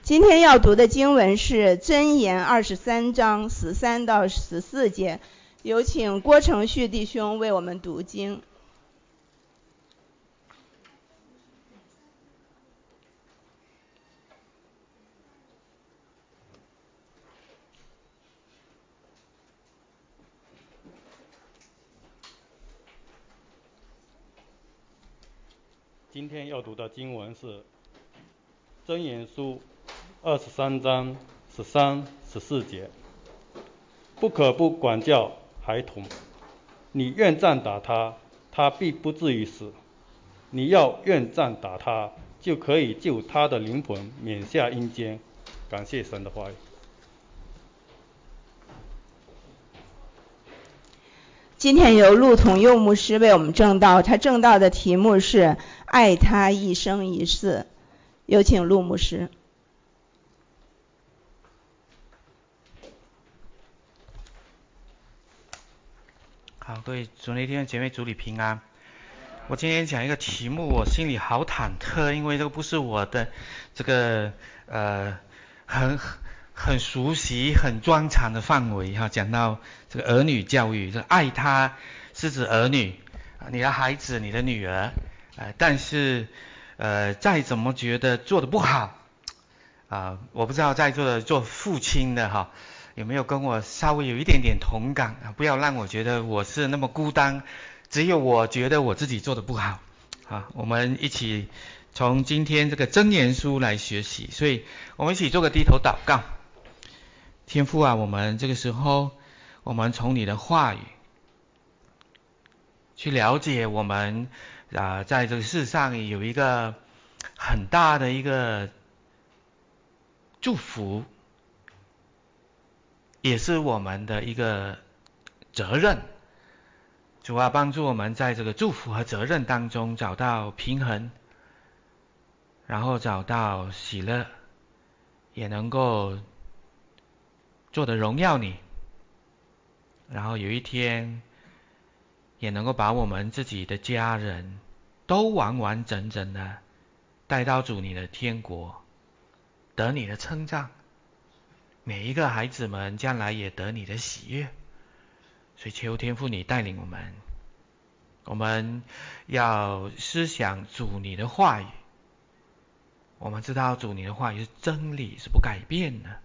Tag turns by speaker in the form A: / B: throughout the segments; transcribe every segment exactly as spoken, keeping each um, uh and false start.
A: 今天要读的经文是箴言二十三章十三到十四节，有请郭承旭弟兄为我们读经。
B: 今天要读的经文是箴言书二十三章十三、十四节。不可不管教孩童，你愿杖打他，他必不至于死；你要愿杖打他，就可以救他的灵魂免下阴间。感谢神的话语。
A: 今天由陆统佑牧师为我们证道，他证道的题目是爱他一生一世。有请陆牧师。
C: 好，各位主内弟兄姐妹，主里平安。我今天讲一个题目，我心里好忐忑，因为这个不是我的这个呃很很熟悉、很专长的范围哈。讲到这个儿女教育，这爱他是指儿女，你的孩子、你的女儿，呃，但是呃再怎么觉得做得不好啊、呃，我不知道在座的做父亲的哈。有没有跟我稍微有一点点同感啊？不要让我觉得我是那么孤单，只有我觉得我自己做得不好啊！我们一起从今天这个箴言书来学习，所以我们一起做个低头祷告。天父啊，我们这个时候，我们从你的话语去了解我们啊、呃，在这个世上有一个很大的一个祝福。也是我们的一个责任。主啊，帮助我们在这个祝福和责任当中找到平衡，然后找到喜乐，也能够做得荣耀你，然后有一天也能够把我们自己的家人都完完整整的带到主你的天国，得你的称赞。每一个孩子们将来也得你的喜悦。所以求天父你带领我们，我们要思想主你的话语。我们知道主你的话语是真理，是不改变的。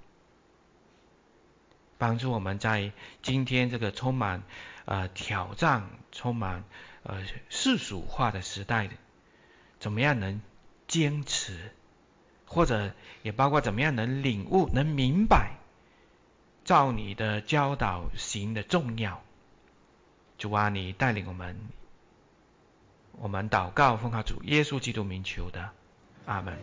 C: 帮助我们在今天这个充满呃挑战、充满呃世俗化的时代，怎么样能坚持，或者也包括怎么样能领悟、能明白照你的教导行的重要。主啊，你带领我们，我们祷告奉靠主耶稣基督名求的，阿们。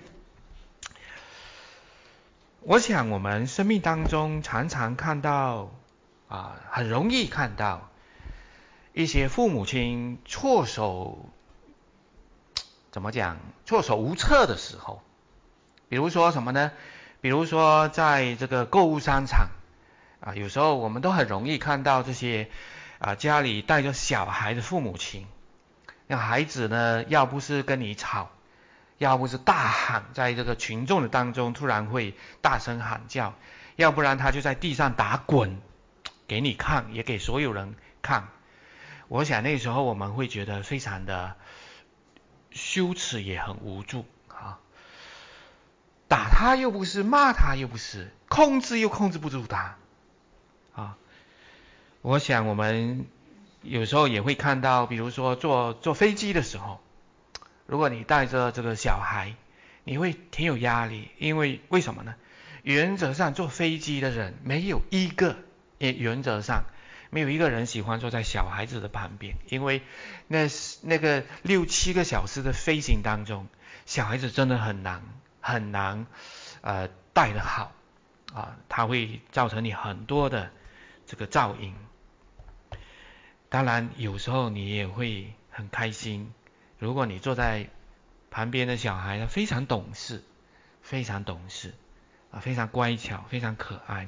C: 我想我们生命当中常常看到啊，很容易看到一些父母亲措手怎么讲措手无策的时候。比如说什么呢？比如说在这个购物商场啊，有时候我们都很容易看到这些啊，家里带着小孩的父母亲，那孩子呢，要不是跟你吵，要不是大喊，在这个群众的当中突然会大声喊叫，要不然他就在地上打滚，给你看，也给所有人看。我想那时候我们会觉得非常的羞耻，也很无助啊。打他又不是，骂他又不是，控制又控制不住他啊。我想我们有时候也会看到，比如说坐坐飞机的时候，如果你带着这个小孩，你会挺有压力，因为为什么呢？原则上坐飞机的人没有一个，也原则上没有一个人喜欢坐在小孩子的旁边，因为那那个六七个小时的飞行当中，小孩子真的很难很难呃带得好啊，它会造成你很多的这个噪音。当然有时候你也会很开心，如果你坐在旁边的小孩，他非常懂事，非常懂事啊，非常乖巧，非常可爱。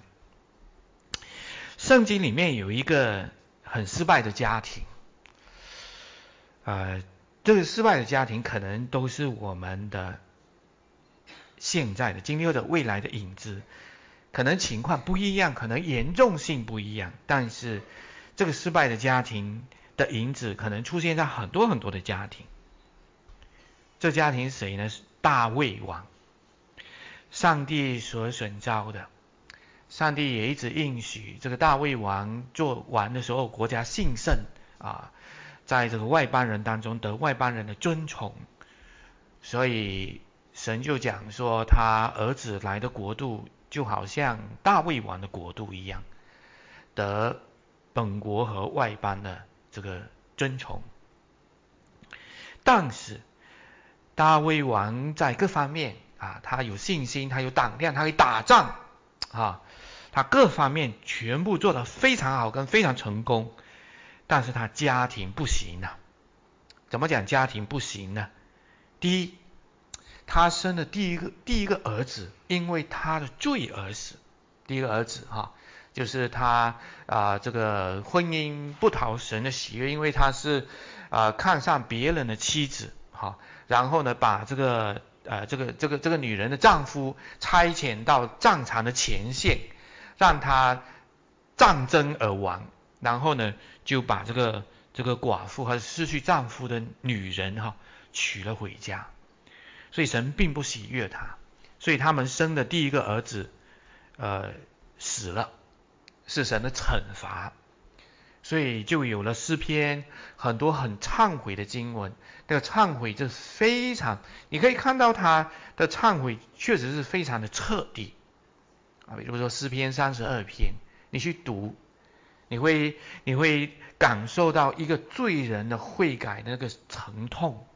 C: 圣经里面有一个很失败的家庭，呃，这个失败的家庭可能都是我们的现在的经历或者未来的影子，可能情况不一样，可能严重性不一样，但是这个失败的家庭的影子可能出现在很多很多的家庭。这家庭是谁呢？是大卫王，上帝所选召的。上帝也一直应许这个大卫王做完的时候，国家兴盛啊，在这个外邦人当中得外邦人的尊崇，所以神就讲说，他儿子来的国度就好像大卫王的国度一样，得本国和外邦的这个尊崇。但是大卫王在各方面啊，他有信心，他有胆量，他可以打仗啊，他各方面全部做得非常好，跟非常成功。但是他家庭不行啊。怎么讲家庭不行呢？第一，他生的第一个第一个儿子，因为他的罪而死。第一个儿子哈、啊，就是他啊，这个婚姻不讨神的喜悦，因为他是啊看上别人的妻子哈、啊，然后呢把这个呃这个这个这个女人的丈夫差遣到战场的前线，让他战争而亡，然后呢就把这个这个寡妇和失去丈夫的女人哈、啊、娶了回家。所以神并不喜悦他，所以他们生的第一个儿子呃死了，是神的惩罚。所以就有了诗篇很多很忏悔的经文。这个忏悔这非常，你可以看到他的忏悔确实是非常的彻底啊。比如说诗篇三十二篇，你去读，你会你会感受到一个罪人的悔改的那个疼痛。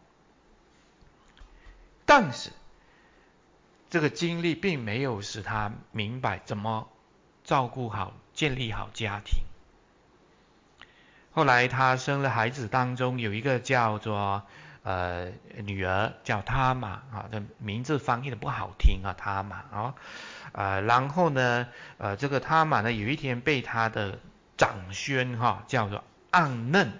C: 但是这个经历并没有使他明白怎么照顾好、建立好家庭。后来他生了孩子，当中有一个叫做呃女儿叫他玛啊，这名字翻译的不好听啊，他玛啊，呃，然后呢，呃，这个他玛呢，有一天被他的长孙哈、啊、叫做暗嫩。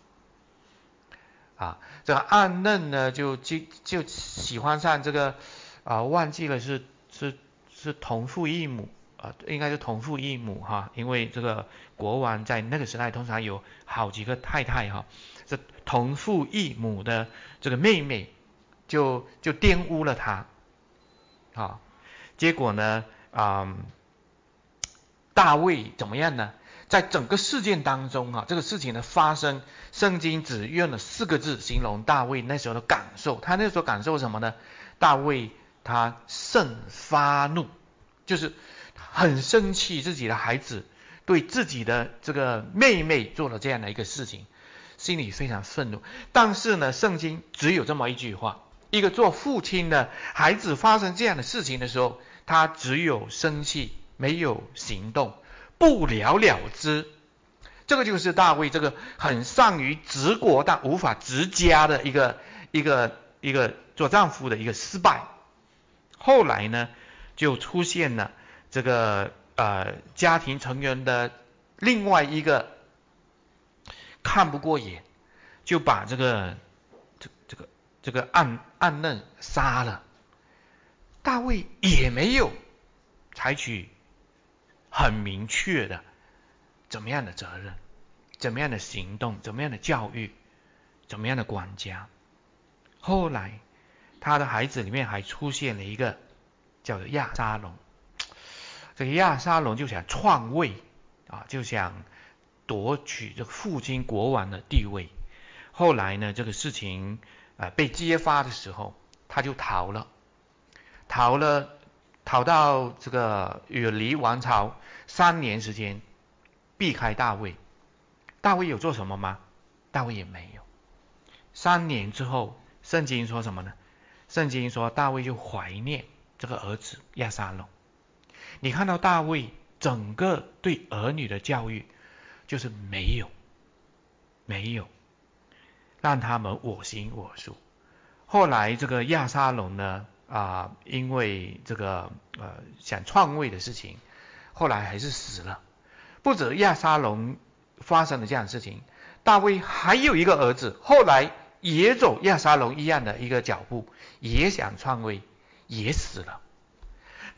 C: 啊，这个暗嫩呢，就就就喜欢上这个啊，忘记了是是是同父异母啊，应该是同父异母哈，因为这个国王在那个时代通常有好几个太太哈，这同父异母的这个妹妹就就玷污了他，啊，结果呢啊、嗯，大卫怎么样呢？在整个事件当中啊，这个事情的发生，圣经只用了四个字形容大卫那时候的感受。他那时候感受什么呢？大卫他甚发怒，就是很生气自己的孩子对自己的这个妹妹做了这样的一个事情，心里非常愤怒。但是呢，圣经只有这么一句话：一个做父亲的孩子发生这样的事情的时候，他只有生气，没有行动。不了了之。这个就是大卫这个很善于治国但无法治家的一个一个一个做丈夫的一个失败。后来呢，就出现了这个呃家庭成员的另外一个看不过眼，就把这个这这个这个暗暗嫩杀了。大卫也没有采取很明确的怎么样的责任，怎么样的行动，怎么样的教育，怎么样的管家。后来他的孩子里面还出现了一个叫做亚沙龙。这个亚沙龙就想篡位啊，就想夺取这个父亲国王的地位。后来呢，这个事情呃被揭发的时候，他就逃了，逃了逃到这个远离王朝三年时间，避开大卫。大卫有做什么吗？大卫也没有。三年之后，圣经说什么呢？圣经说大卫就怀念这个儿子亚沙龙。你看到大卫整个对儿女的教育就是没有没有让他们我行我素。后来这个亚沙龙呢啊、呃，因为这个呃想篡位的事情，后来还是死了。不止亚沙龙发生了这样的事情，大卫还有一个儿子，后来也走亚沙龙一样的一个脚步，也想篡位，也死了。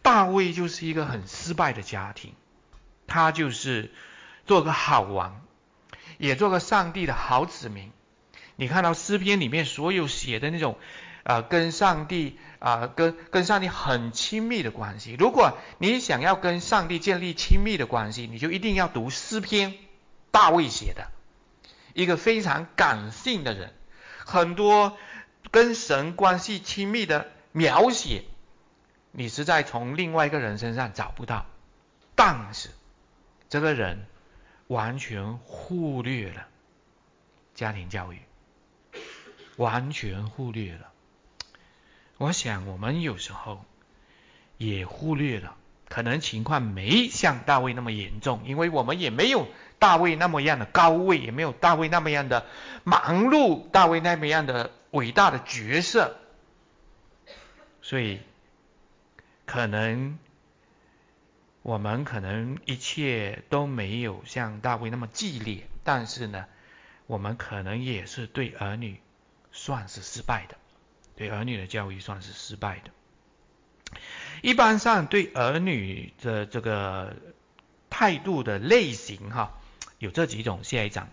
C: 大卫就是一个很失败的家庭，他就是做个好王，也做个上帝的好子民。你看到诗篇里面所有写的那种呃，跟上帝啊、呃，跟跟上帝很亲密的关系。如果你想要跟上帝建立亲密的关系，你就一定要读诗篇，大卫写的，一个非常感性的人，很多跟神关系亲密的描写，你实在从另外一个人身上找不到。但是这个人完全忽略了家庭教育，完全忽略了。我想我们有时候也忽略了，可能情况没像大卫那么严重，因为我们也没有大卫那么样的高位，也没有大卫那么样的忙碌，大卫那么样的伟大的角色，所以可能我们可能一切都没有像大卫那么激烈，但是呢，我们可能也是对儿女算是失败的，对儿女的教育算是失败的。一般上对儿女的这个态度的类型哈，有这几种。下一章，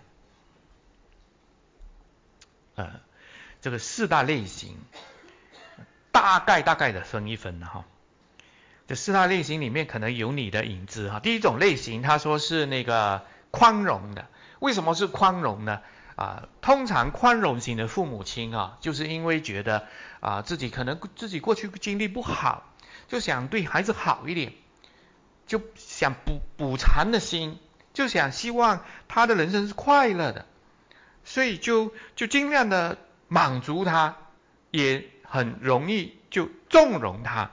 C: 呃，这个四大类型，大概大概的分一分哈。这四大类型里面可能有你的影子哈。第一种类型，他说是那个宽容的。为什么是宽容呢？啊，通常宽容型的父母亲啊，就是因为觉得啊自己可能自己过去经历不好，就想对孩子好一点，就想补补偿的心，就想希望他的人生是快乐的，所以就就尽量的满足他，也很容易就纵容他，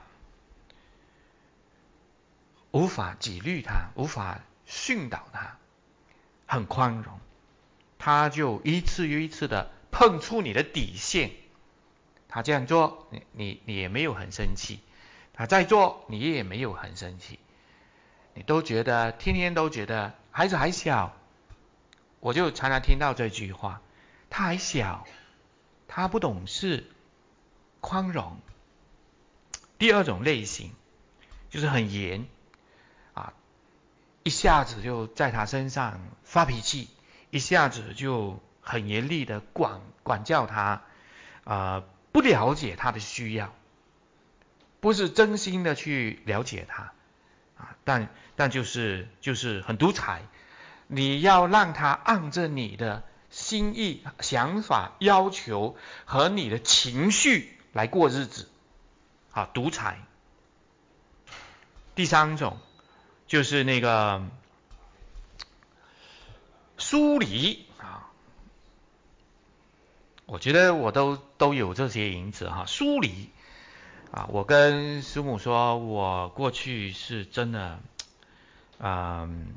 C: 无法纪律他，无法训导他，很宽容，他就一次又一次的碰触你的底线。他这样做，你你你也没有很生气；他再做，你也没有很生气。你都觉得天天都觉得孩子还小，我就常常听到这句话：他还小，他不懂事，宽容。第二种类型就是很严啊，一下子就在他身上发脾气，一下子就很严厉的管管教他，啊、呃，不了解他的需要，不是真心的去了解他，啊，但但就是就是很独裁，你要让他按着你的心意、想法、要求和你的情绪来过日子，啊，独裁。第三种就是那个疏离啊，我觉得我都都有这些影子哈。疏离啊，我跟师母说，我过去是真的，嗯，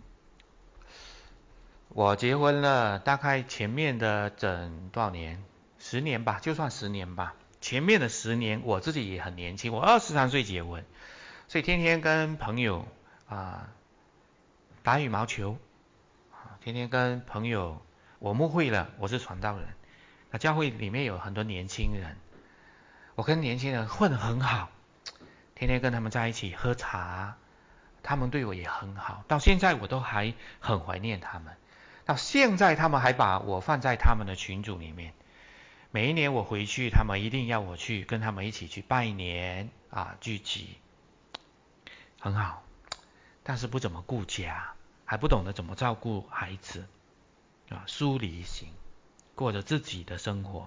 C: 我结婚了，大概前面的整多少年，十年吧，就算十年吧。前面的十年我自己也很年轻，我二十三岁结婚，所以天天跟朋友啊打羽毛球，天天跟朋友，我牧会了，我是传道人，那教会里面有很多年轻人，我跟年轻人混得很好，天天跟他们在一起喝茶，他们对我也很好，到现在我都还很怀念他们。到现在他们还把我放在他们的群组里面，每一年我回去，他们一定要我去跟他们一起去拜年啊，聚集，很好，但是不怎么顾家，还不懂得怎么照顾孩子啊，疏离型，过着自己的生活。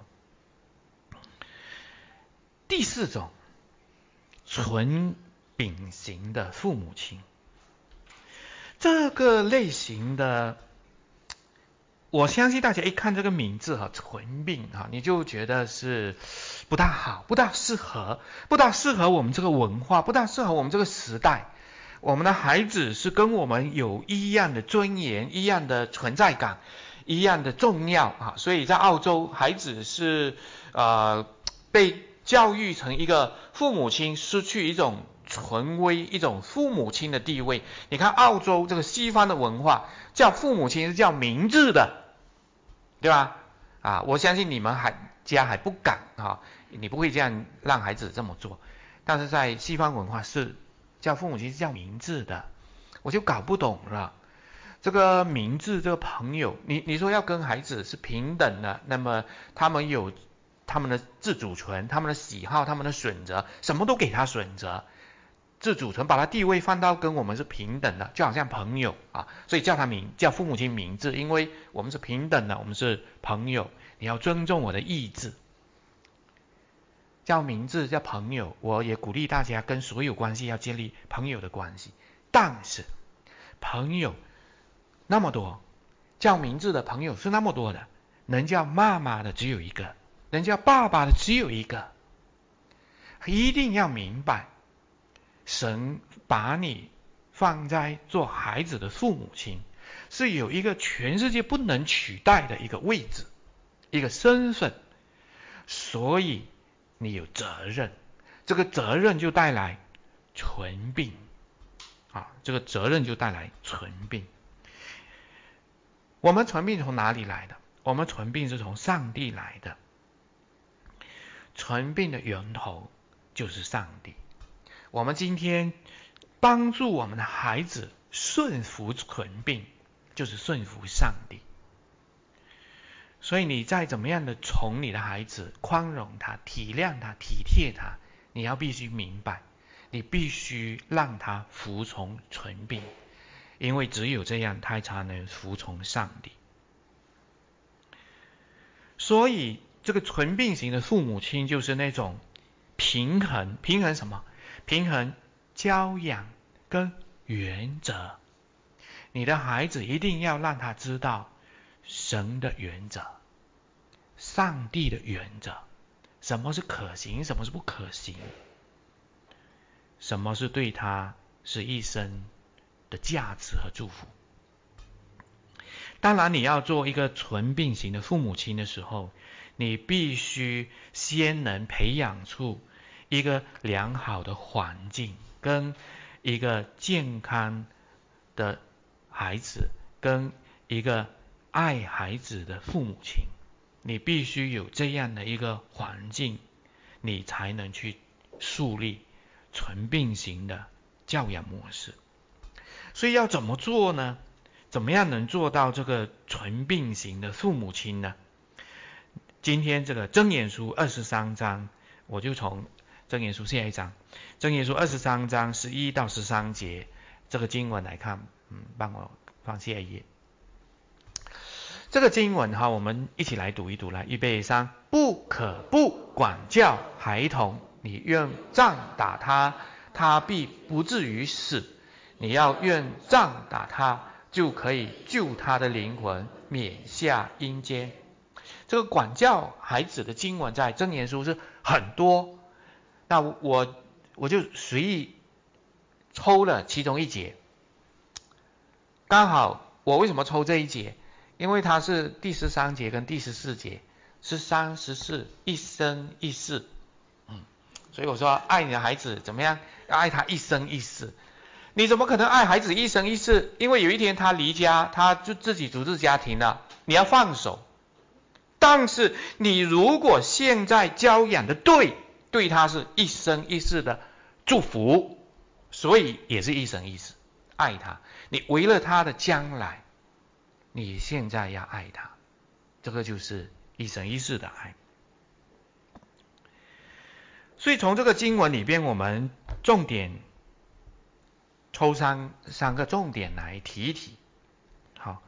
C: 第四种，纯秉型的父母亲，这个类型的，我相信大家一看这个名字哈，纯秉哈，你就觉得是不大好，不大适合，不大适合我们这个文化，不大适合我们这个时代。我们的孩子是跟我们有一样的尊严，一样的存在感，一样的重要啊。所以在澳洲，孩子是呃被教育成一个父母亲失去一种权威，一种父母亲的地位。你看澳洲这个西方的文化，叫父母亲是叫名字的，对吧？啊，我相信你们还家还不敢啊，你不会这样让孩子这么做。但是在西方文化是叫父母亲是叫名字的，我就搞不懂了。这个名字，这个朋友，你你说要跟孩子是平等的，那么他们有他们的自主权，他们的喜好，他们的选择，什么都给他选择。自主权把他地位放到跟我们是平等的，就好像朋友啊，所以叫他名叫父母亲名字，因为我们是平等的，我们是朋友，你要尊重我的意志。叫名字叫朋友，我也鼓励大家跟所有关系要建立朋友的关系，但是朋友那么多，叫名字的朋友是那么多的，能叫妈妈的只有一个，能叫爸爸的只有一个。一定要明白，神把你放在做孩子的父母亲，是有一个全世界不能取代的一个位置，一个身份，所以你有责任，这个责任就带来权柄啊，这个责任就带来权柄。我们权柄从哪里来的？我们权柄是从上帝来的，权柄的源头就是上帝。我们今天帮助我们的孩子顺服权柄，就是顺服上帝。所以你再怎么样的宠你的孩子，宽容他，体谅他，体贴他，你要必须明白，你必须让他服从权柄，因为只有这样他才能服从上帝。所以这个权柄型的父母亲就是那种平衡，平衡什么？平衡教养跟原则。你的孩子一定要让他知道神的原则，上帝的原则，什么是可行，什么是不可行，什么是对他是一生的价值和祝福。当然你要做一个权柄型的父母亲的时候，你必须先能培养出一个良好的环境，跟一个健康的孩子，跟一个爱孩子的父母亲。你必须有这样的一个环境，你才能去树立权柄型的教养模式。所以要怎么做呢？怎么样能做到这个权柄型的父母亲呢？今天这个箴言书二十三章，我就从箴言书下一章，箴言书二十三章十一到十三节这个经文来看，嗯，帮我放下一页。这个经文哈，我们一起来读一读，来，预备三，不可不管教孩童，你愿杖打他，他必不至于死；你要愿杖打他，就可以救他的灵魂免下阴间。这个管教孩子的经文在箴言书是很多，那我我就随意抽了其中一节。刚好我为什么抽这一节？因为它是第十三节跟第十四节，十三、十四，一生一世。嗯，所以我说爱你的孩子怎么样？要爱他一生一世。你怎么可能爱孩子一生一世？因为有一天他离家，他就自己组织家庭了，你要放手。但是你如果现在教养的对，对他是一生一世的祝福，所以也是一生一世爱他。你为了他的将来，你现在要爱他，这个就是一生一世的爱。所以从这个经文里边，我们重点抽三三个重点来提一提。好，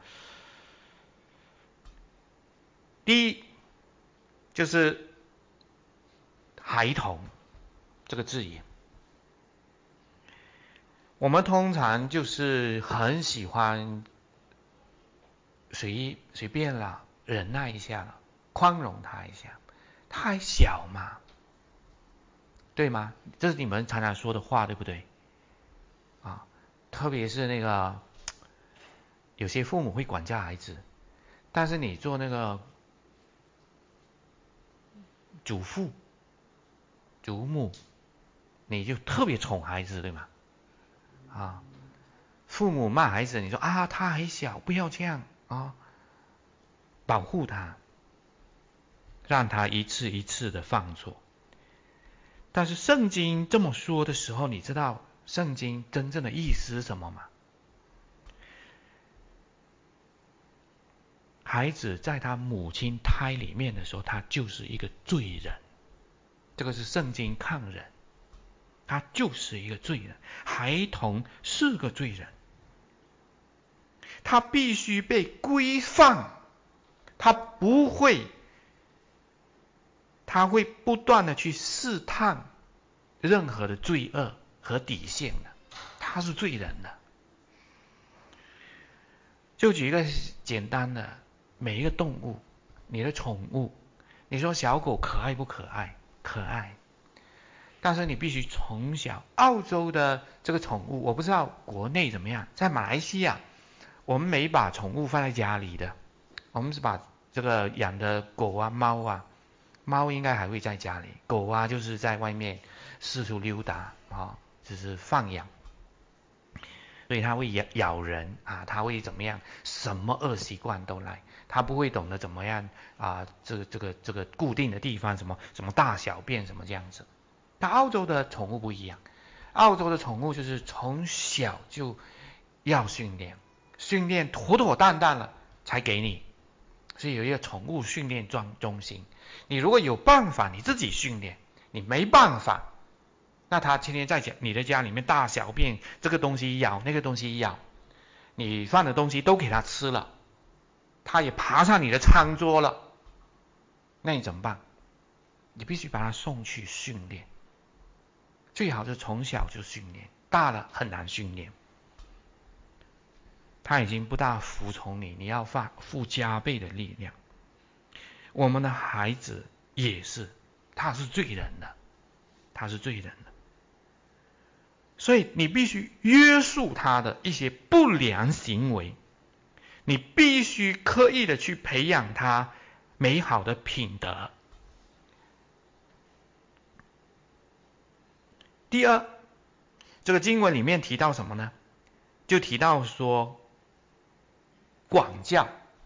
C: 第一就是孩童这个字眼，我们通常就是很喜欢随随便了，忍耐一下了，宽容他一下，他还小嘛，对吗？这是你们常常说的话，对不对？啊，特别是那个有些父母会管教孩子，但是你做那个祖父、祖母，你就特别宠孩子，对吗？啊，父母骂孩子，你说啊，他还小，不要这样啊，保护他，让他一次一次的犯错。但是圣经这么说的时候，你知道圣经真正的意思是什么吗？孩子在他母亲胎里面的时候，他就是一个罪人，这个是圣经抗人，他就是一个罪人，孩童是个罪人，他必须被规范，他不会，他会不断的去试探任何的罪恶和底线的，他是罪人的。就举一个简单的，每一个动物，你的宠物，你说小狗可爱不可爱？可爱。但是你必须从小，澳洲的这个宠物，我不知道国内怎么样，在马来西亚，我们没把宠物放在家里的，我们是把这个养的狗啊、猫啊，猫应该还会在家里，狗啊就是在外面四处溜达啊，就是放养。所以它会咬咬人啊，它会怎么样？什么恶习惯都来，它不会懂得怎么样啊，这个这个这个固定的地方，什么什么大小便什么这样子。但澳洲的宠物不一样，澳洲的宠物就是从小就要训练，训练妥妥当当了才给你，所以有一个宠物训练中中心。你如果有办法你自己训练，你没办法。那他天天在你的家里面大小便，这个东西咬，那个东西咬，你放的东西都给他吃了，他也爬上你的餐桌了，那你怎么办？你必须把他送去训练，最好是从小就训练，大了很难训练。他已经不大服从你，你要付加倍的力量。我们的孩子也是，他是罪人的，他是罪人的。所以你必须约束他的一些不良行为，你必须刻意的去培养他美好的品德。第二，这个经文里面提到什么呢？就提到说管教。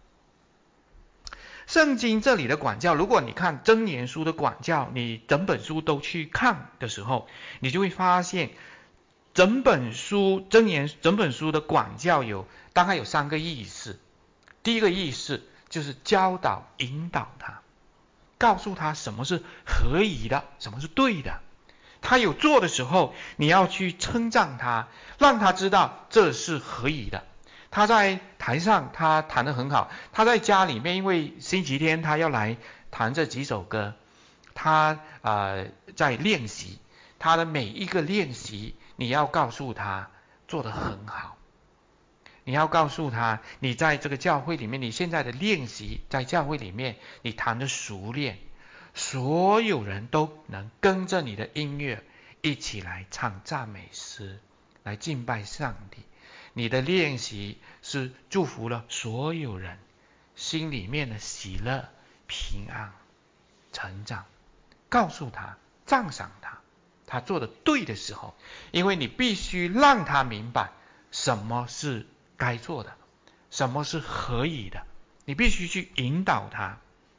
C: 圣经这里的管教，如果你看箴言书的管教，你整本书都去看的时候，你就会发现整本书箴言整本书的管教有大概有三个意思。第一个意思就是教导引导他，告诉他什么是合宜的，什么是对的。他有做的时候，你要去称赞他，让他知道这是合宜的。他在台上他弹得很好，他在家里面因为星期天他要来弹这几首歌，他呃在练习，他的每一个练习你要告诉他做得很好，你要告诉他你在这个教会里面，你现在的练习在教会里面你弹得熟练，所有人都能跟着你的音乐一起来唱赞美诗，来敬拜上帝。你的练习是祝福了所有人心里面的喜乐、平安、成长。告诉他，赞赏他，他做的对的时候，因为你必须让他明白什么是该做的，什么是合宜的，你必须去引导他。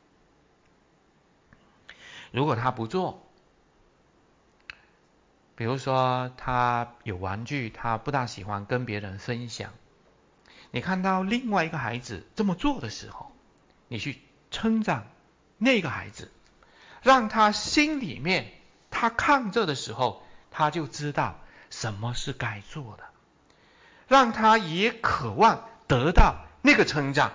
C: 如果他不做，比如说他有玩具，他不大喜欢跟别人分享，你看到另外一个孩子这么做的时候，你去称赞那个孩子，让他心里面他看这的时候，他就知道什么是该做的，让他也渴望得到那个称赞。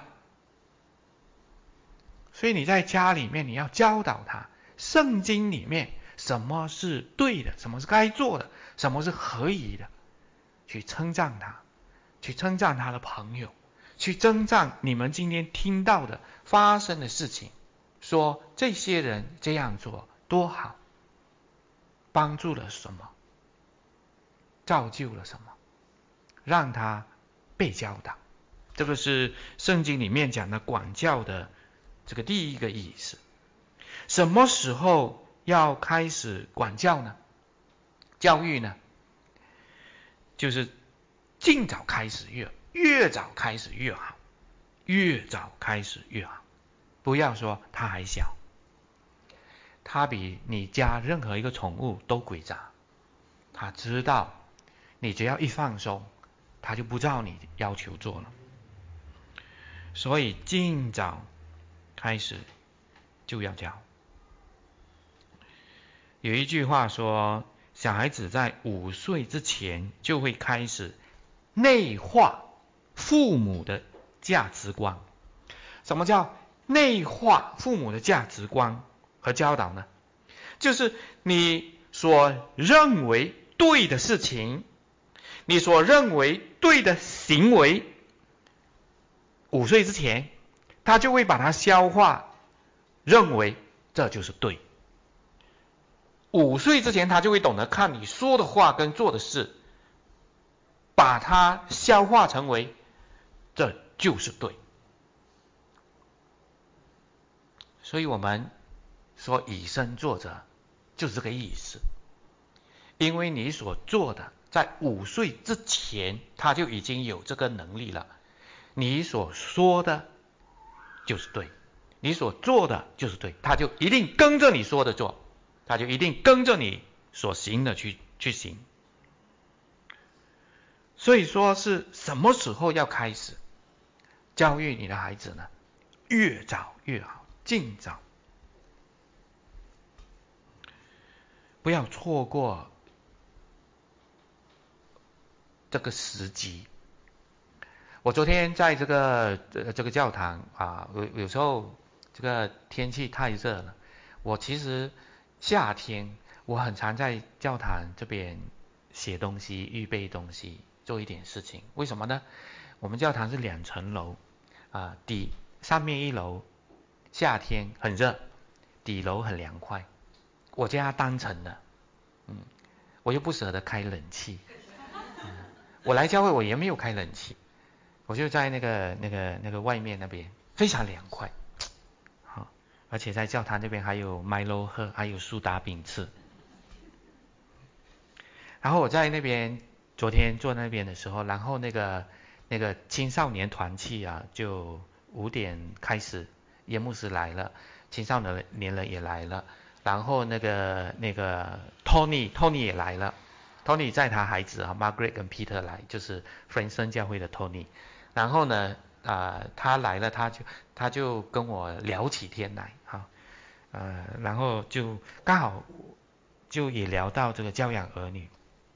C: 所以你在家里面你要教导他圣经里面什么是对的，什么是该做的，什么是合宜的，去称赞他，去称赞他的朋友，去称赞你们今天听到的发生的事情，说这些人这样做多好，帮助了什么，造就了什么，让他被教导。这个是圣经里面讲的管教的这个第一个意思。什么时候要开始管教呢？教育呢？就是尽早开始越越早开始越好，越早开始越好。不要说他还小，他比你家任何一个宠物都诡诈，他知道你只要一放松，他就不照你要求做了。所以尽早开始就要教。有一句话说，小孩子在五岁之前就会开始内化父母的价值观。什么叫内化父母的价值观和教导呢？就是你所认为对的事情，你所认为对的行为，五岁之前他就会把它消化，认为这就是对。五岁之前他就会懂得看你说的话跟做的事，把它消化成为这就是对。所以我们说以身作则就是这个意思。因为你所做的在五岁之前他就已经有这个能力了，你所说的就是对，你所做的就是对，他就一定跟着你说的做，他就一定跟着你所行的去去行。所以说是什么时候要开始教育你的孩子呢？越早越好，尽早，不要错过这个时机。我昨天在这个呃这个教堂啊，有有时候这个天气太热了，我其实夏天我很常在教堂这边写东西、预备东西、做一点事情。为什么呢？我们教堂是两层楼啊，底上面一楼夏天很热，底楼很凉快。我家单层的，嗯，我又不舍得开冷气，嗯，我来教会我也没有开冷气。我就在那个那个那个外面那边非常凉快，好，而且在教堂这边还有麦乐喝，还有苏打饼吃。然后我在那边昨天坐那边的时候，然后那个那个青少年团契啊，就五点开始，耶牧师来了，青少年人也来了，然后那个那个 Tony Tony 也来了。Tony 载他孩子啊 Margaret 跟 Peter 来，就是 Friendson 教会的 Tony。然后呢，啊、呃，他来了，他就他就跟我聊起天来，哈，呃，然后就刚好就也聊到这个教养儿女，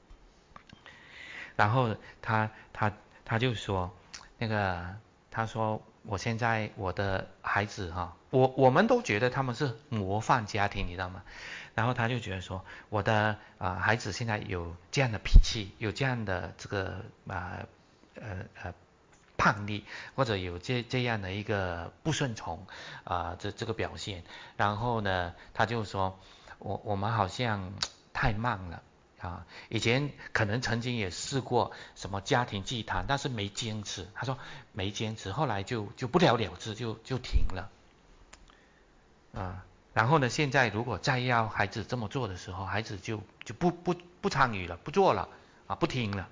C: 然后他他他就说，那个他说我现在我的孩子哈，我我们都觉得他们是模范家庭，你知道吗？然后他就觉得说，我的啊、呃、孩子现在有这样的脾气，有这样的这个啊呃呃叛逆，或者有这这样的一个不顺从啊、呃、这这个表现。然后呢，他就说，我我们好像太慢了啊，以前可能曾经也试过什么家庭祭坛，但是没坚持。他说没坚持，后来就就不了了之，就就停了啊。然后呢，现在如果再要孩子这么做的时候，孩子就就不不不参与了，不做了啊，不听了。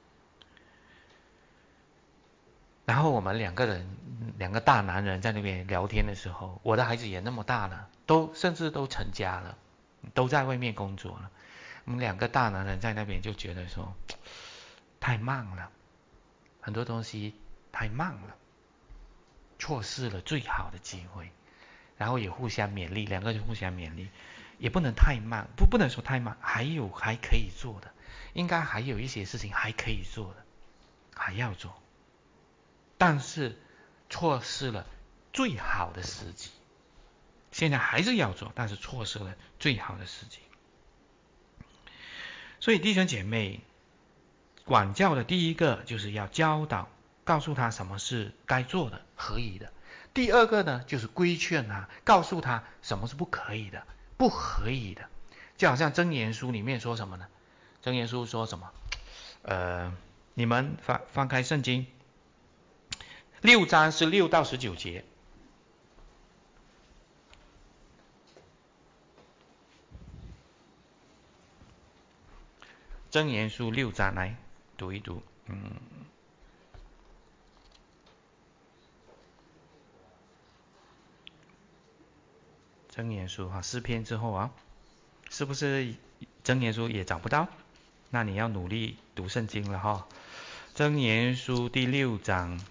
C: 然后我们两个人，两个大男人在那边聊天的时候，我的孩子也那么大了，都甚至都成家了，都在外面工作了。我们两个大男人在那边就觉得说，太慢了，很多东西太慢了，错失了最好的机会。然后也互相勉励，两个人互相勉励，也不能太慢，不不能说太慢，还有还可以做的，应该还有一些事情还可以做的，还要做。但是错失了最好的时机，现在还是要做，但是错失了最好的时机。所以弟兄姐妹，管教的第一个就是要教导，告诉他什么是该做的，可以的。第二个呢，就是规劝他，告诉他什么是不可以的，不可以的。就好像箴言书里面说什么呢？箴言书说什么？呃，你们翻翻开圣经六章是六到十九节。箴言书六章来读一读，嗯。箴言书哈，诗篇之后啊，是不是箴言书也找不到？ 那你要努力读圣经了哈。箴言书第六章，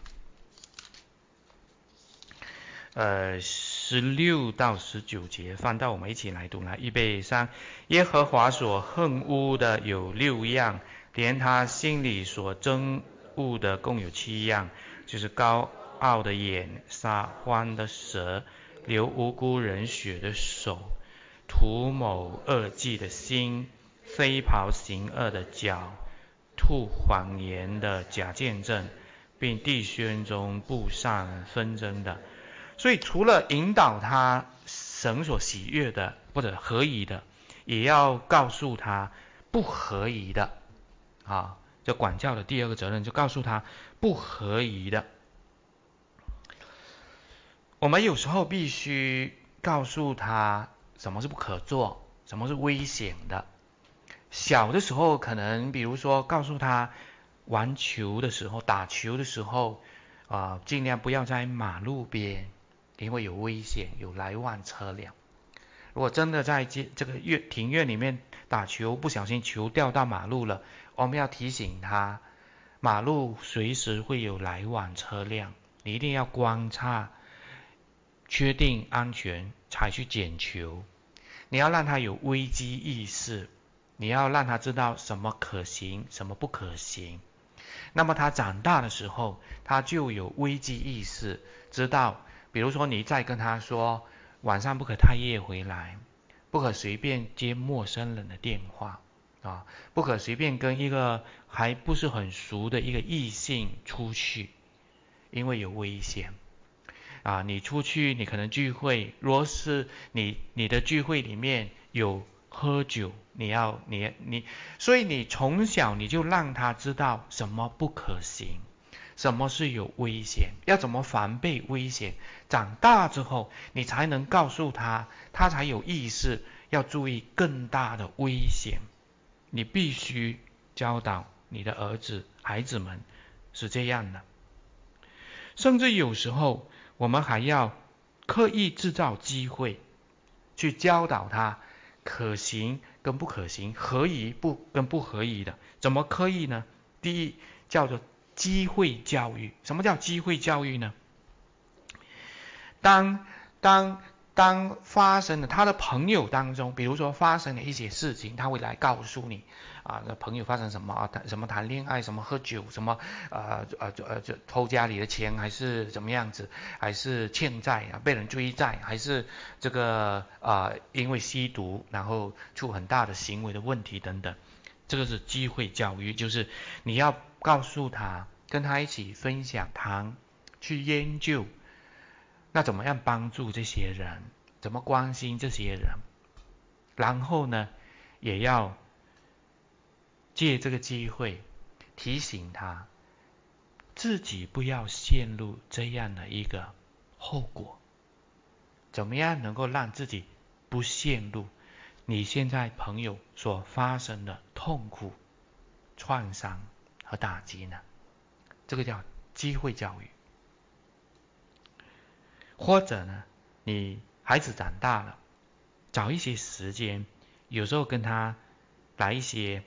C: 呃，十六到十九节，翻到我们一起来读来，预备三。耶和华所恨恶的有六样，连他心里所憎恶的共有七样，就是高傲的眼、撒欢的舌、流无辜人血的手、图谋恶计的心、飞跑行恶的脚、吐谎言的假见证，并弟兄中布散纷争的。所以除了引导他神所喜悦的或者合宜的，也要告诉他不合宜的啊。这管教的第二个责任就告诉他不合宜的。我们有时候必须告诉他什么是不可做，什么是危险的。小的时候可能比如说告诉他玩球的时候，打球的时候啊，尽量不要在马路边，因为有危险，有来往车辆。如果真的在这个庭院里面打球，不小心球掉到马路了，我们要提醒他，马路随时会有来往车辆，你一定要观察，确定安全才去捡球。你要让他有危机意识，你要让他知道什么可行，什么不可行。那么他长大的时候，他就有危机意识，知道比如说你再跟他说晚上不可太夜回来，不可随便接陌生人的电话啊，不可随便跟一个还不是很熟的一个异性出去，因为有危险啊。你出去你可能聚会，若是你你的聚会里面有喝酒，你要你你，所以你从小你就让他知道什么不可行，什么是有危险，要怎么防备危险。长大之后你才能告诉他，他才有意识要注意更大的危险。你必须教导你的儿子孩子们是这样的。甚至有时候我们还要刻意制造机会去教导他可行跟不可行，合宜不跟不合宜的。怎么刻意呢？第一叫做机会教育。什么叫机会教育呢？当当当发生了他的朋友当中，比如说发生了一些事情，他会来告诉你啊，朋友发生什么啊，什么谈恋爱，什么喝酒，什么呃呃呃就偷家里的钱，还是怎么样子，还是欠债啊，被人追债，还是这个啊、呃、因为吸毒然后出很大的行为的问题等等。这个是机会教育，就是你要告诉他，跟他一起分享谈，去研究那怎么样帮助这些人，怎么关心这些人，然后呢也要借这个机会提醒他自己不要陷入这样的一个后果，怎么样能够让自己不陷入你现在朋友所发生的痛苦、创伤和打击呢？这个叫机会教育。或者呢，你孩子长大了，找一些时间，有时候跟他来一些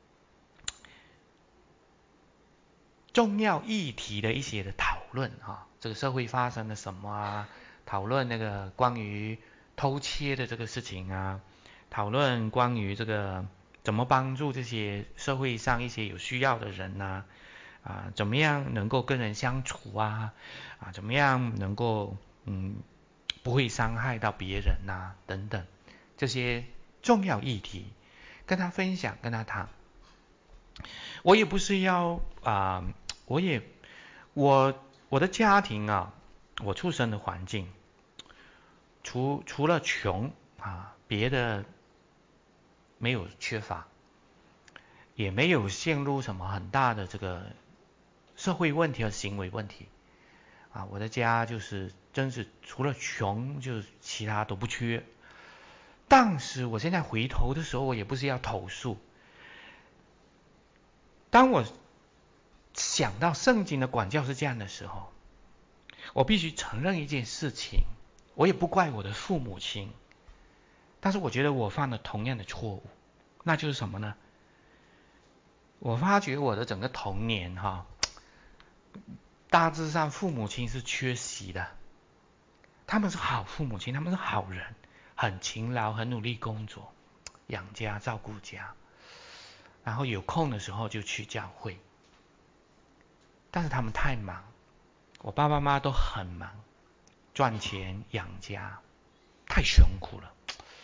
C: 重要议题的一些的讨论啊，这个社会发生了什么啊？讨论那个关于偷窃的这个事情啊，讨论关于这个怎么帮助这些社会上一些有需要的人呐、啊，啊，怎么样能够跟人相处啊，啊，怎么样能够嗯不会伤害到别人呐、啊，等等这些重要议题，跟他分享，跟他谈。我也不是要啊、呃，我也我我的家庭啊，我出生的环境，除除了穷啊，别的没有缺乏，也没有陷入什么很大的这个社会问题和行为问题啊。我的家就是真是除了穷，就是其他都不缺。但是我现在回头的时候，我也不是要投诉。当我想到圣经的管教是这样的时候，我必须承认一件事情，我也不怪我的父母亲，但是我觉得我犯了同样的错误，那就是什么呢？ 我发觉我的整个童年哈，大致上父母亲是缺席的。他们是好父母亲，他们是好人，很勤劳，很努力工作，养家照顾家，然后有空的时候就去教会。但是他们太忙，我爸爸妈妈都很忙，赚钱养家，太辛苦了。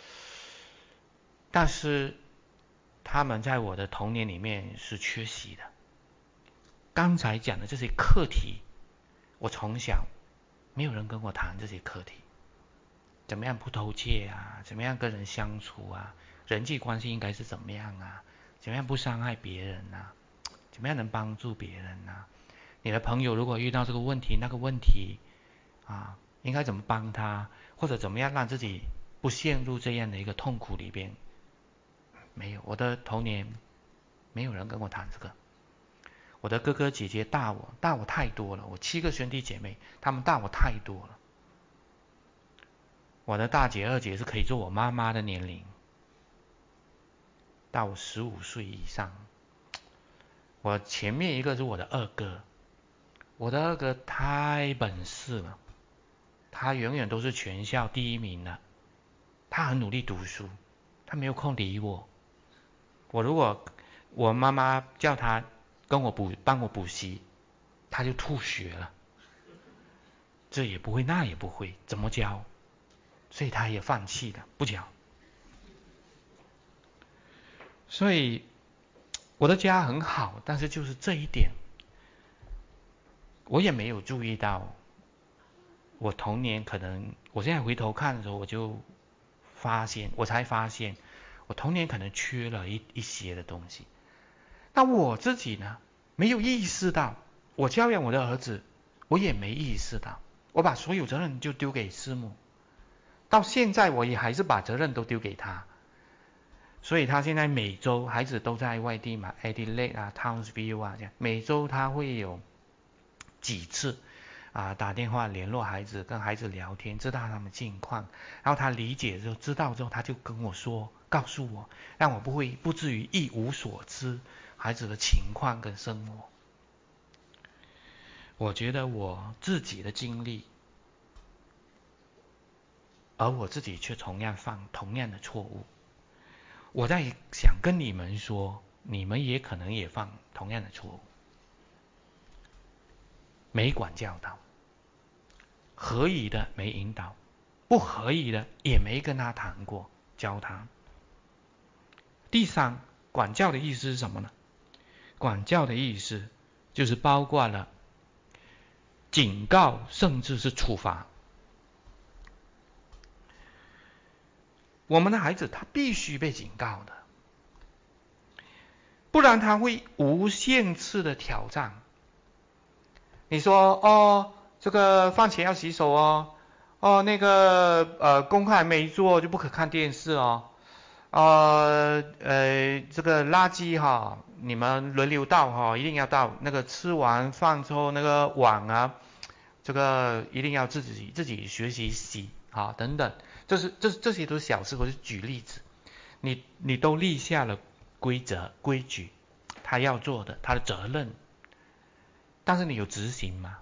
C: 但是他们在我的童年里面是缺席的。刚才讲的这些课题，我从小没有人跟我谈这些课题，怎么样不偷窃啊，怎么样跟人相处啊，人际关系应该是怎么样啊，怎么样不伤害别人啊，怎么样能帮助别人啊，你的朋友如果遇到这个问题那个问题啊，应该怎么帮他，或者怎么样让自己不陷入这样的一个痛苦里边。没有，我的童年没有人跟我谈这个。我的哥哥姐姐大我大我太多了，我七个兄弟姐妹，他们大我太多了。我的大姐二姐是可以做我妈妈的年龄，大我十五岁以上。我前面一个是我的二哥，我的二哥太本事了，他永远都是全校第一名的，他很努力读书，他没有空理我。我如果我妈妈叫他跟我补帮我补习，他就吐血了，这也不会那也不会，怎么教？所以他也放弃了，不教。所以我的家很好，但是就是这一点，我也没有注意到。我童年可能，我现在回头看的时候，我就发现，我才发现，我童年可能缺了一一些的东西。那我自己呢，没有意识到，我教养我的儿子，我也没意识到，我把所有责任就丢给师母，到现在我也还是把责任都丢给他。所以他现在每周孩子都在外地嘛 ，Adelaide 啊 ，Townsville 啊这样，每周他会有几次啊打电话联络孩子，跟孩子聊天，知道他们近况，然后他理解之后，知道之后他就跟我说，告诉我，让我不会不至于一无所知孩子的情况跟生活。我觉得我自己的经历，而我自己却同样犯同样的错误。我在想跟你们说，你们也可能也犯同样的错误，没管教导，合宜的没引导，不合宜的也没跟他谈过教他。第三，管教的意思是什么呢？管教的意思就是包括了警告，甚至是处罚。我们的孩子他必须被警告的，不然他会无限次的挑战。你说哦，这个饭前要洗手哦，哦那个呃功课还没做就不可看电视哦，呃呃这个垃圾哈，你们轮流倒哈，一定要倒。那个吃完饭之后那个碗啊，这个一定要自己自己学习洗啊等等。这是这这些都是小事，我是举例子。你你都立下了规则规矩，他要做的，他的责任。但是你有执行吗？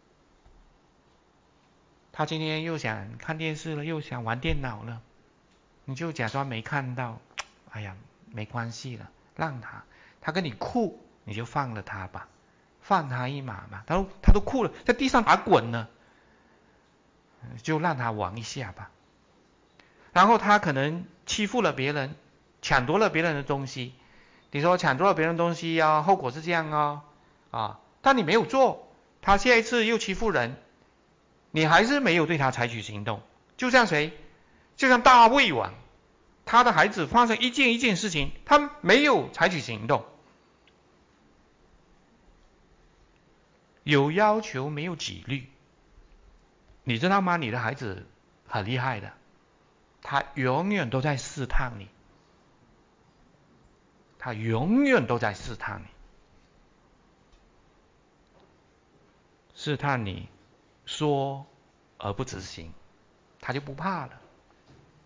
C: 他今天又想看电视了，又想玩电脑了，你就假装没看到，哎呀，没关系了，让他，他跟你哭，你就放了他吧，放他一马吧。他都他都哭了，在地上打滚呢，就让他玩一下吧。然后他可能欺负了别人，抢夺了别人的东西，你说抢夺了别人的东西啊，后果是这样哦，啊，但你没有做，他下一次又欺负人，你还是没有对他采取行动。就像谁？就像大卫王，他的孩子发生一件一件事情，他没有采取行动。有要求没有纪律，你知道吗？你的孩子很厉害的，他永远都在试探你，他永远都在试探你，试探你说而不执行，他就不怕了。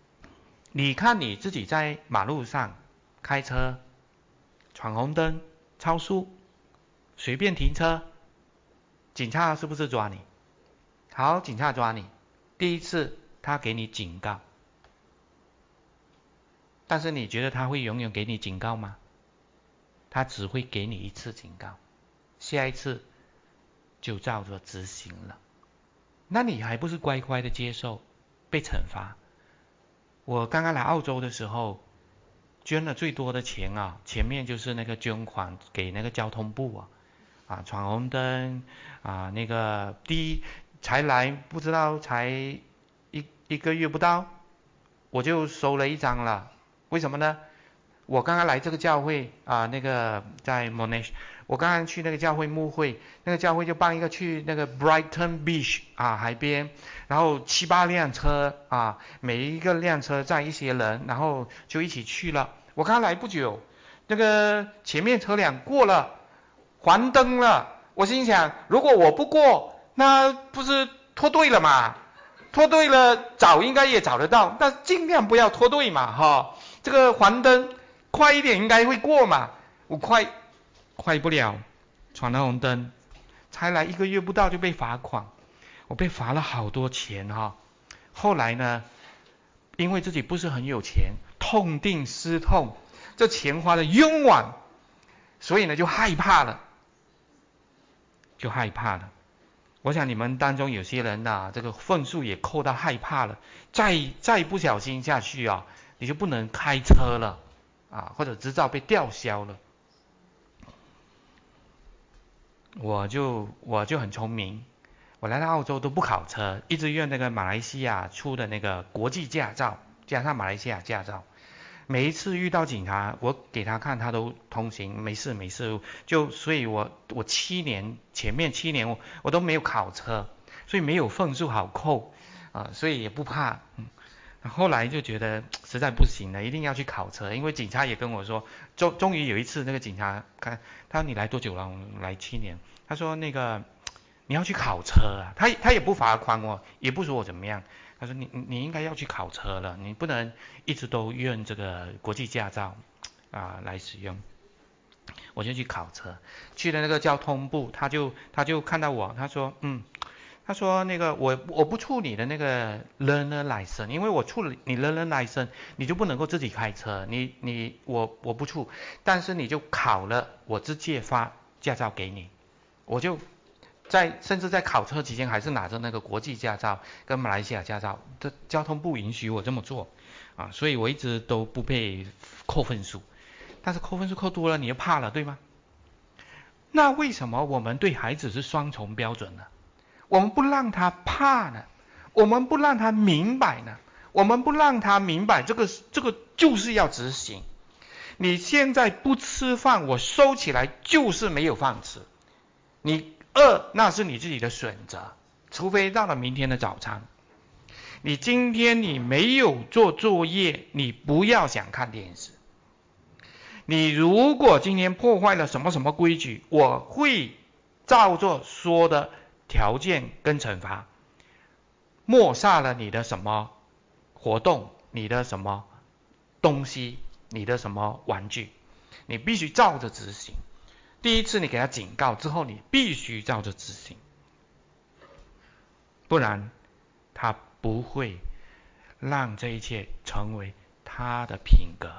C: 你看你自己在马路上开车闯红灯， 超速，随便停车，警察是不是抓你？好，警察抓你，第一次他给你警告，但是你觉得他会永远给你警告吗？他只会给你一次警告，下一次就照着执行了。那你还不是乖乖的接受被惩罚？我刚刚来澳洲的时候，捐了最多的钱啊，前面就是那个捐款给那个交通部啊，啊闯红灯啊，那个第一才来不知道才一一个月不到，我就收了一张了。为什么呢？我刚刚来这个教会啊，那个在 Monash， 我刚刚去那个教会牧会，那个教会就办一个去那个 Brighton Beach 啊海边，然后七八辆车啊，每一个辆车载一些人，然后就一起去了。我刚来不久，那个前面车辆过了黄灯了，我心想，如果我不过，那不是脱队了嘛？脱队了找应该也找得到，但尽量不要脱队嘛，哈。这个黄灯快一点应该会过嘛，我快快不了，闯了红灯，才来一个月不到就被罚款，我被罚了好多钱哈。后来呢，因为自己不是很有钱，痛定思痛，这钱花的冤枉，所以呢就害怕了，就害怕了。我想你们当中有些人啊，这个分数也扣到害怕了，再再不小心下去啊，你就不能开车了啊，或者执照被吊销了。我就我就很聪明，我来到澳洲都不考车，一直用那个马来西亚出的那个国际驾照，加上马来西亚驾照。每一次遇到警察，我给他看，他都通行，没事没事。就所以我我七年前面七年我我都没有考车，所以没有分数好扣啊、呃，所以也不怕。嗯，后来就觉得实在不行了，一定要去考车，因为警察也跟我说，终终于有一次那个警察看他说你来多久了？我来七年。他说那个你要去考车啊，他他也不罚款我，也不说我怎么样。他说你你应该要去考车了，你不能一直都用这个国际驾照啊来使用。我就去考车，去了那个交通部，他就他就看到我，他说嗯，他说那个我我不出你的那个 learner license， 因为我出了你 learner license， 你就不能够自己开车，你你我我不出，但是你就考了，我直接发驾照给你，我就。在甚至在考车期间还是拿着那个国际驾照跟马来西亚驾照，这交通部允许我这么做啊，所以我一直都不被扣分数。但是扣分数扣多了你就怕了，对吗？那为什么我们对孩子是双重标准呢？我们不让他怕呢？我们不让他明白呢？我们不让他明白这个这个就是要执行。你现在不吃饭，我收起来就是没有饭吃。你饿那是你自己的选择，除非到了明天的早餐。你今天你没有做作业，你不要想看电视。你如果今天破坏了什么什么规矩，我会照着说的条件跟惩罚，抹杀了你的什么活动，你的什么东西，你的什么玩具，你必须照着执行。第一次你给他警告之后，你必须照着执行，不然他不会让这一切成为他的品格。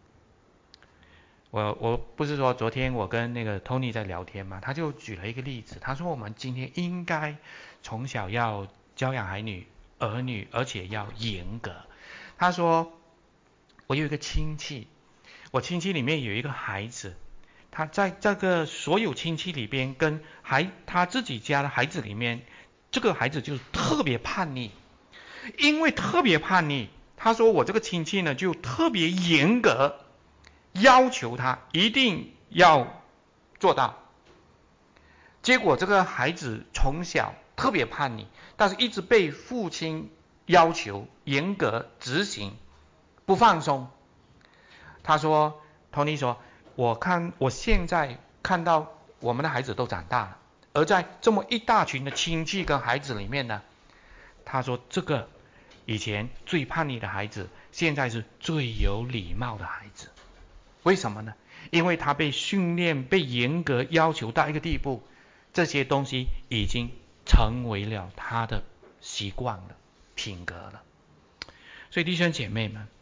C: 我我不是说昨天我跟那个 Tony 在聊天嘛，他就举了一个例子，他说我们今天应该从小要教养孩女儿女，而且要严格。他说我有一个亲戚，我亲戚里面有一个孩子。他在这个所有亲戚里边，跟孩他自己家的孩子里面，这个孩子就是特别叛逆，因为特别叛逆，他说我这个亲戚呢就特别严格，要求他一定要做到。结果这个孩子从小特别叛逆，但是一直被父亲要求严格执行，不放松。他说 ，Tony 说。我看我现在看到我们的孩子都长大了，而在这么一大群的亲戚跟孩子里面呢，他说这个以前最叛逆的孩子，现在是最有礼貌的孩子。为什么呢？ 因为他被训练、被严格要求到一个地步，这些东西已经成为了他的习惯了、品格了。所以弟兄姐妹们，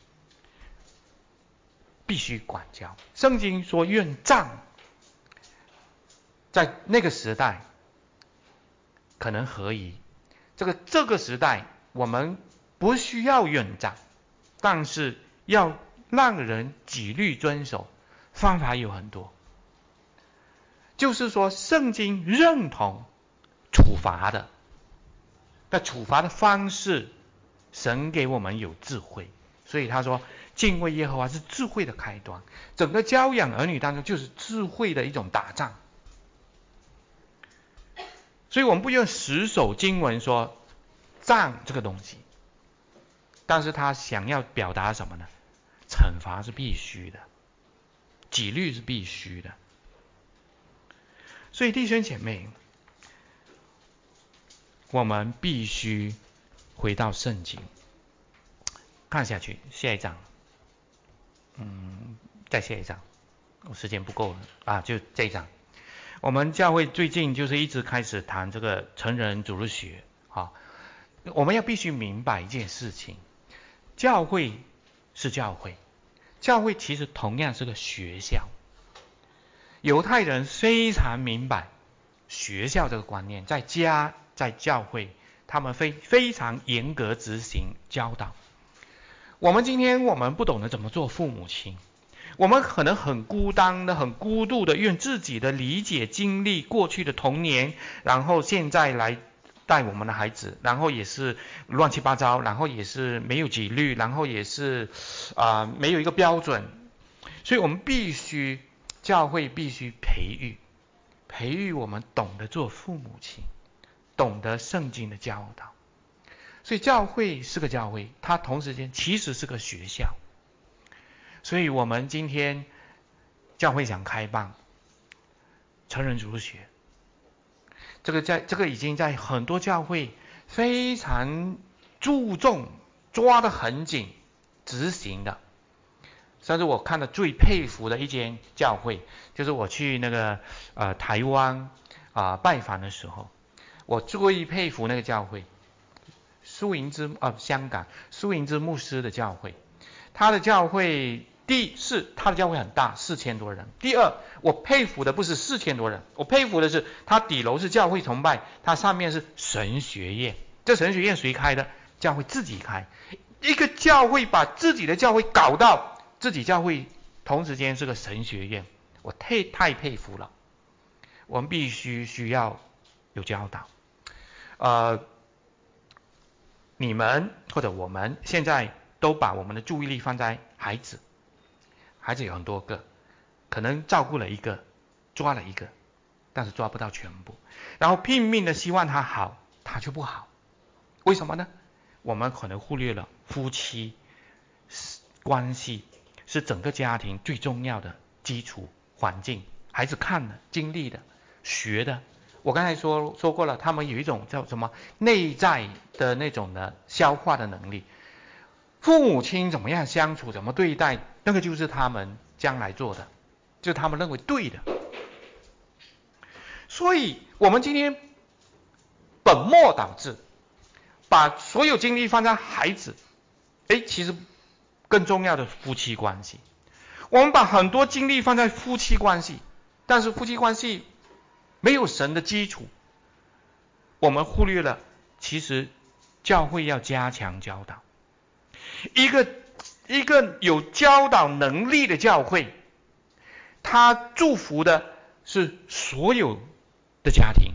C: 必须管教。圣经说愿杖，在那个时代可能合宜，这个这个时代我们不需要愿杖，但是要让人纪律遵守，方法有很多。就是说圣经认同处罚的，但处罚的方式神给我们有智慧，所以他说敬畏耶和华是智慧的开端。整个教养儿女当中就是智慧的一种打仗。所以我们不用死守经文说杖这个东西，但是他想要表达什么呢？惩罚是必须的，纪律是必须的。所以弟兄姐妹，我们必须回到圣经看下去。下一章，嗯，再下一章，我时间不够了啊，就这一章。我们教会最近就是一直开始谈这个成人主日学啊。我们要必须明白一件事情，教会是教会，教会其实同样是个学校。犹太人非常明白学校这个观念，在家在教会他们非非常严格执行教导。我们今天我们不懂得怎么做父母亲，我们可能很孤单的很孤独的用自己的理解经历过去的童年，然后现在来带我们的孩子，然后也是乱七八糟，然后也是没有纪律，然后也是啊、呃、没有一个标准。所以我们必须教会必须培育培育我们懂得做父母亲，懂得圣经的教导。所以教会是个教会，它同时间其实是个学校。所以我们今天教会想开办成人主日学，这个在这个已经在很多教会非常注重，抓得很紧，执行的。甚至我看的最佩服的一间教会，就是我去那个呃台湾啊、呃、拜访的时候，我最佩服那个教会，苏营之啊、呃、香港苏营之牧师的教会。他的教会第四，他的教会很大，四千多人。第二，我佩服的不是四千多人，我佩服的是他底楼是教会崇拜，他上面是神学院。这神学院谁开的？教会自己开。一个教会把自己的教会搞到自己教会同时间是个神学院，我太太佩服了。我们必须需要有教导。呃，你们或者我们现在都把我们的注意力放在孩子，孩子有很多个，可能照顾了一个，抓了一个，但是抓不到全部，然后拼命的希望他好，他就不好。为什么呢？我们可能忽略了夫妻关系是整个家庭最重要的基础环境，孩子看的、经历的、学的。我刚才说说过了，他们有一种叫什么内在的那种的消化的能力。父母亲怎么样相处，怎么对待，那个就是他们将来做的，就是他们认为对的。所以我们今天本末倒置，把所有精力放在孩子，哎，其实更重要的夫妻关系。我们把很多精力放在夫妻关系，但是夫妻关系没有神的基础，我们忽略了其实教会要加强教导。一个一个有教导能力的教会，他祝福的是所有的家庭。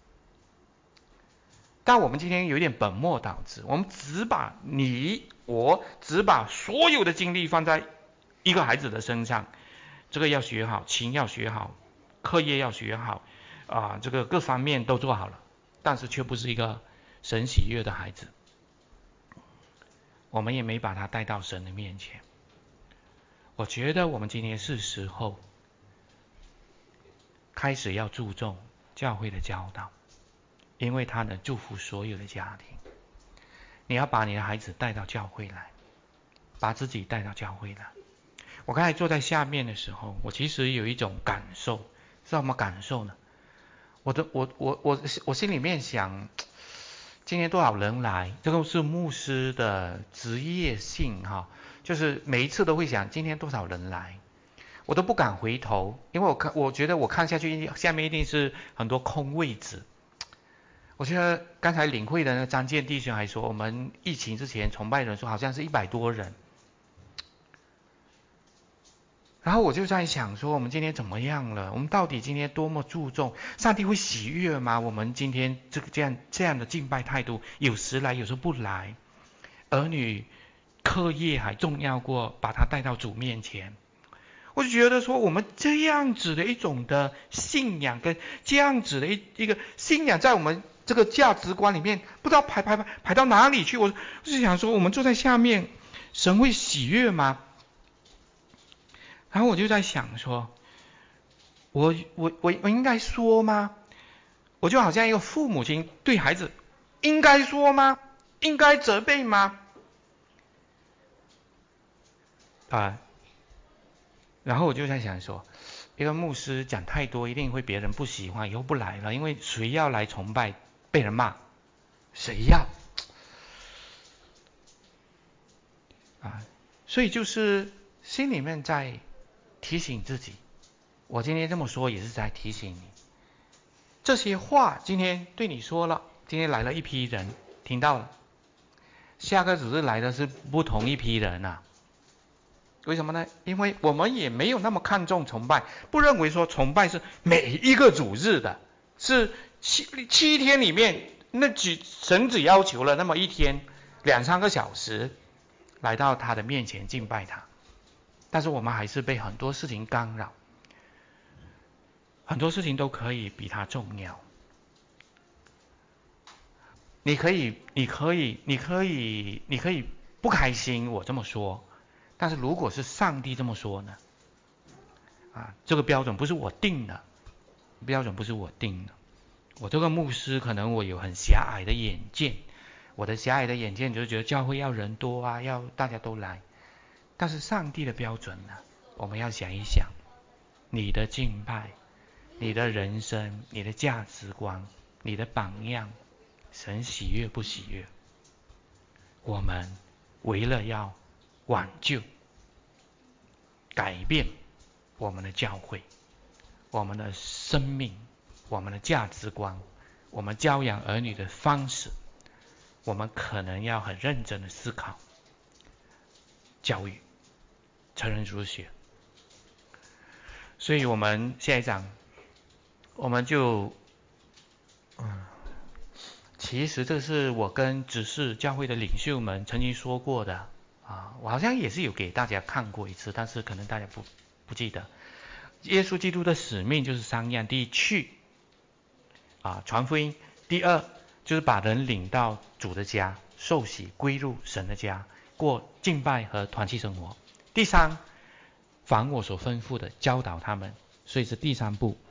C: 但我们今天有点本末倒置，我们只把你我只把所有的精力放在一个孩子的身上，这个要学好，琴要学好，课业要学好啊，这个各方面都做好了，但是却不是一个神喜悦的孩子。我们也没把他带到神的面前。我觉得我们今天是时候开始要注重教会的教导，因为他能祝福所有的家庭。你要把你的孩子带到教会来，把自己带到教会来。 我刚才坐在下面的时候，我其实有一种感受，是什么感受呢？我的我我我我心里面想，今天多少人来？这个是牧师的职业性哈，就是每一次都会想今天多少人来，我都不敢回头，因为我看我觉得我看下去下面一定是很多空位置。我觉得刚才领会的那个张建弟兄还说，我们疫情之前崇拜人数好像是一百多人。然后我就在想说，我们今天怎么样了？我们到底今天多么注重？上帝会喜悦吗？我们今天这个这样这样的敬拜态度，有时来，有时候不来。儿女课业还重要过把他带到主面前。我就觉得说，我们这样子的一种的信仰，跟这样子的一一个信仰，在我们这个价值观里面，不知道排排排排到哪里去。我就想说，我们坐在下面，神会喜悦吗？然后我就在想说，我我我我应该说吗？我就好像一个父母亲对孩子，应该说吗？应该责备吗？啊，然后我就在想说，一个牧师讲太多，一定会别人不喜欢，以后不来了，因为谁要来崇拜被人骂？谁要？啊，所以就是心里面在提醒自己，我今天这么说也是在提醒你，这些话今天对你说了，今天来了一批人听到了，下个主日来的是不同一批人啊。为什么呢？因为我们也没有那么看重崇拜，不认为说崇拜是每一个主日的，是七七天里面那只神只要求了那么一天两三个小时来到他的面前敬拜他，但是我们还是被很多事情干扰，很多事情都可以比它重要。你可以，你可以，你可以，你可以不开心，我这么说。但是如果是上帝这么说呢？啊，这个标准不是我定的，标准不是我定的。我这个牧师可能我有很狭隘的眼界，我的狭隘的眼界就是觉得教会要人多啊，要大家都来。但是上帝的标准呢？我们要想一想，你的敬拜，你的人生，你的价值观，你的榜样，神喜悦不喜悦？我们为了要挽救、改变我们的教会，我们的生命，我们的价值观，我们教养儿女的方式，我们可能要很认真的思考教育、成人主学。所以我们下一章我们就嗯，其实这是我跟执事教会的领袖们曾经说过的啊，我好像也是有给大家看过一次，但是可能大家不不记得。耶稣基督的使命就是三样：第一，去啊传福音；第二，就是把人领到主的家，受洗归入神的家，过敬拜和团契生活；第三，凡我所吩咐的，教导他们。所以是第三步。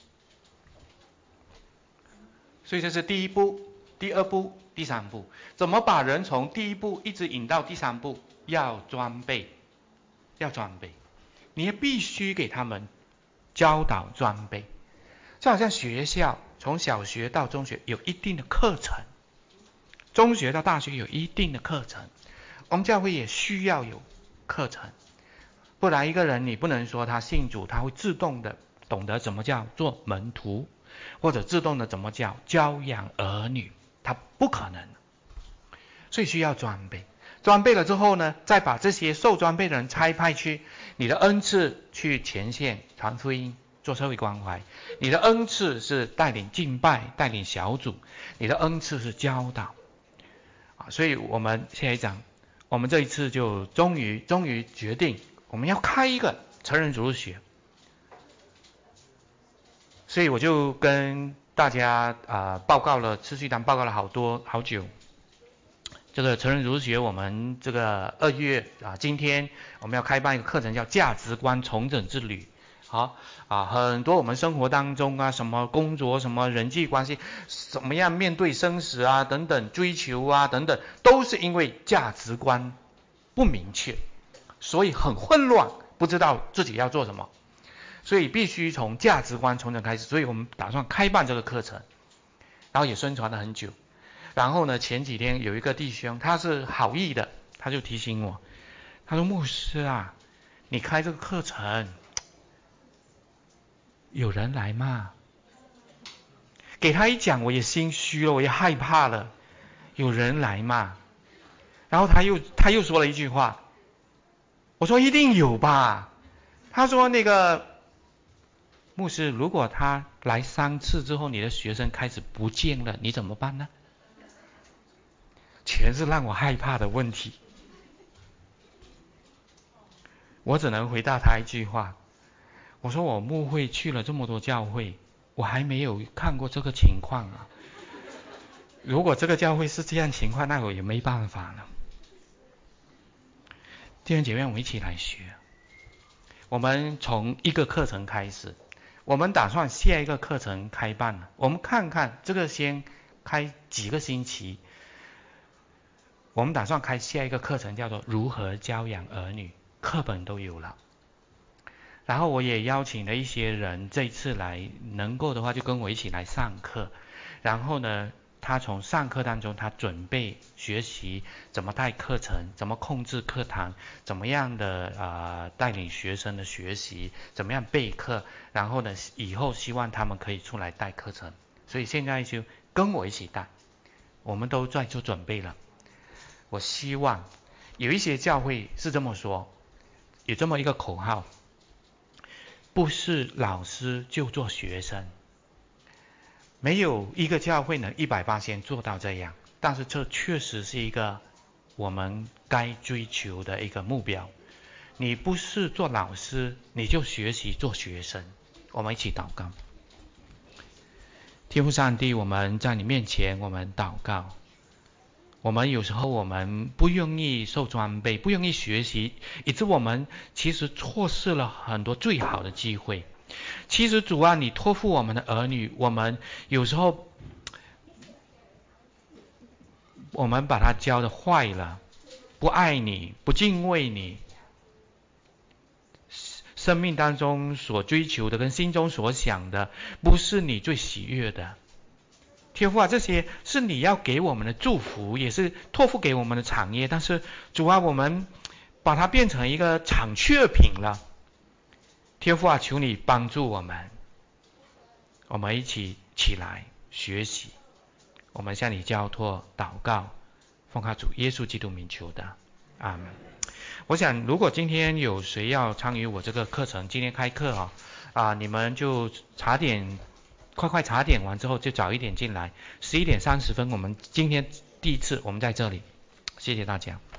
C: 所以这是第一步、第二步、第三步。怎么把人从第一步一直引到第三步？要装备，要装备。你也必须给他们教导装备。就好像学校从小学到中学有一定的课程，中学到大学有一定的课程，我们教会也需要有课程。不然一个人你不能说他信主，他会自动的懂得怎么叫做门徒，或者自动的怎么叫教养儿女，他不可能。所以需要装备，装备了之后呢，再把这些受装备的人差派去你的恩赐去前线传福音，做社会关怀。你的恩赐是带领敬拜，带领小组，你的恩赐是教导啊。所以我们下一章，我们这一次就终于终于决定，我们要开一个成人主日学。所以我就跟大家啊、呃、报告了，次序单报告了好多好久。这个成人主日学，我们这个二月啊，今天我们要开办一个课程，叫价值观重整之旅。好啊，很多我们生活当中啊，什么工作、什么人际关系，怎么样面对生死啊等等，追求啊等等，都是因为价值观不明确，所以很混乱， 不知道自己要做什么，所以必须从价值观重整开始。所以我们打算开办这个课程，然后也宣传了很久。然后呢，前几天有一个弟兄，他是好意的，他就提醒我，他说牧师啊，你开这个课程有人来吗？给他一讲我也心虚了，我也害怕了，有人来吗？然后他又他又说了一句话，我说一定有吧。他说那个牧师，如果他来三次之后，你的学生开始不见了，你怎么办呢？全是让我害怕的问题。我只能回答他一句话，我说我牧会去了这么多教会，我还没有看过这个情况啊。如果这个教会是这样情况，那我也没办法了。弟兄姐妹，我们一起来学。我们从一个课程开始，我们打算下一个课程开办了。我们看看这个先开几个星期，我们打算开下一个课程，叫做如何教养儿女，课本都有了。然后我也邀请了一些人，这次来能够的话就跟我一起来上课。然后呢，他从上课当中，他准备学习怎么带课程，怎么控制课堂，怎么样的呃带领学生的学习，怎么样备课。然后呢，以后希望他们可以出来带课程。所以现在就跟我一起带，我们都在做准备了。我希望有一些教会是这么说，有这么一个口号，不是老师就做学生。没有一个教会能一百趴做到这样，但是这确实是一个我们该追求的一个目标。你不是做老师，你就学习做学生。我们一起祷告。天父上帝，我们在你面前，我们祷告。我们有时候我们不愿意受装备，不愿意学习，以致我们其实错失了很多最好的机会。其实主啊，你托付我们的儿女，我们有时候我们把他教得坏了，不爱你，不敬畏你，生命当中所追求的跟心中所想的不是你最喜悦的。天父啊，这些是你要给我们的祝福，也是托付给我们的产业，但是主啊，我们把它变成一个残缺品了。天父啊，求你帮助我们，我们一起起来学习。我们向你交托祷告，奉靠主耶稣基督名求的，阿们。我想如果今天有谁要参与我这个课程，今天开课啊、啊，你们就茶点快快茶点完之后就早一点进来，十一点三十分我们今天第一次我们在这里，谢谢大家。